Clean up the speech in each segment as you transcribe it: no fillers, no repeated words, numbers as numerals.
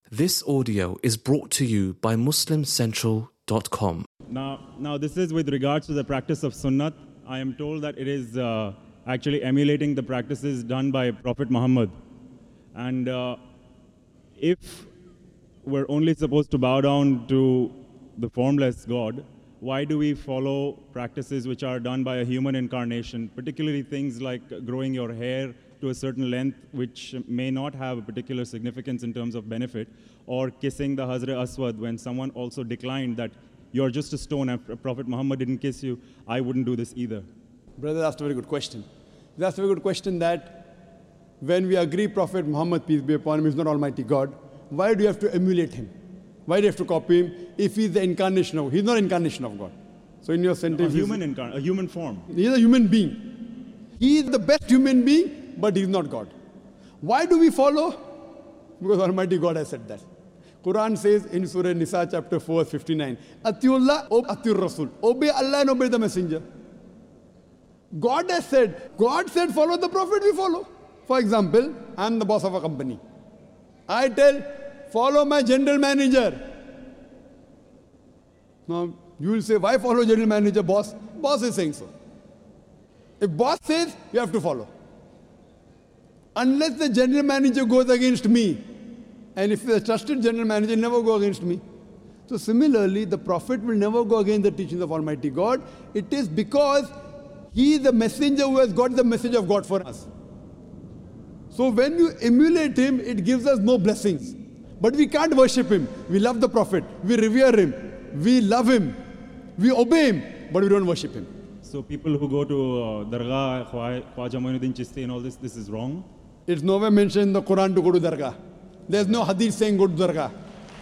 This audio is brought to you by MuslimCentral.com. Now, this is with regards to the practice of Sunnat. I am told that it is actually emulating the practices done by Prophet Muhammad. And if we're only supposed to bow down to the formless God, why do we follow practices which are done by a human incarnation, particularly things like growing your hair to a certain length, which may not have a particular significance in terms of benefit, or kissing the Hazrat Aswad when someone also declined that you're just a stone and Prophet Muhammad didn't kiss you, I wouldn't do this either? Brother asked a very good question. He asked a very good question that when we agree Prophet Muhammad, peace be upon him, is not Almighty God, why do you have to emulate him? Why do you have to copy him if he's the incarnation of God? He's not incarnation of God. So in your sentence, a human form. He's a human being. He is the best human being, but he's not God. Why do we follow? Because Almighty God has said that. Quran says in Surah Nisa chapter 4, 59, Atiullah, Atiur Rasul. Obey Allah and obey the Messenger. God has said, follow the Prophet, we follow. For example, I'm the boss of a company. I tell, follow my general manager. Now, you will say, why follow general manager, boss? Boss is saying so. If boss says, you have to follow. Unless the general manager goes against me, and if the trusted general manager never go against me. So similarly, the Prophet will never go against the teachings of Almighty God. It is because he is the messenger who has got the message of God for us. So when you emulate him, it gives us more blessings. But we can't worship him. We love the Prophet. We revere him. We love him. We obey him. But we don't worship him. So people who go to Dargah, Khwaja Moinuddin Chishti and all this is wrong? It's nowhere mentioned in the Quran to go to Dargah. There's no hadith saying go to Dargah.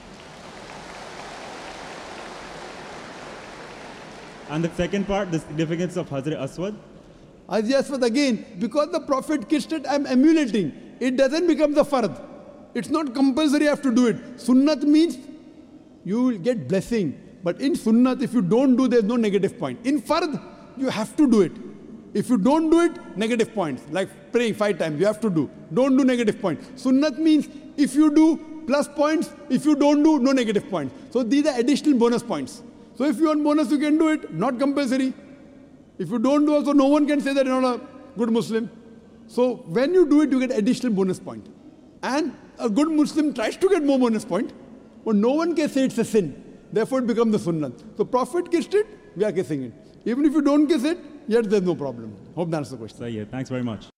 And the second part, the significance of Hazrat Aswad? Hazrat Aswad again, because the Prophet kissed it, I'm emulating. It doesn't become the fard. It's not compulsory you have to do it. Sunnat means you will get blessing. But in Sunnat, if you don't do, there's no negative point. In fard, you have to do it. If you don't do it, negative points. Like praying 5 times, you have to do. Don't do negative points. Sunnat means if you do, plus points. If you don't do, no negative points. So these are additional bonus points. So if you want bonus, you can do it. Not compulsory. If you don't do also, no one can say that you're not a good Muslim. So when you do it, you get additional bonus point. And a good Muslim tries to get more bonus point, but no one can say it's a sin. Therefore, it becomes the Sunnah. So Prophet kissed it, we are kissing it. Even if you don't kiss it, yet there's no problem. Hope that answers the question. Thanks very much.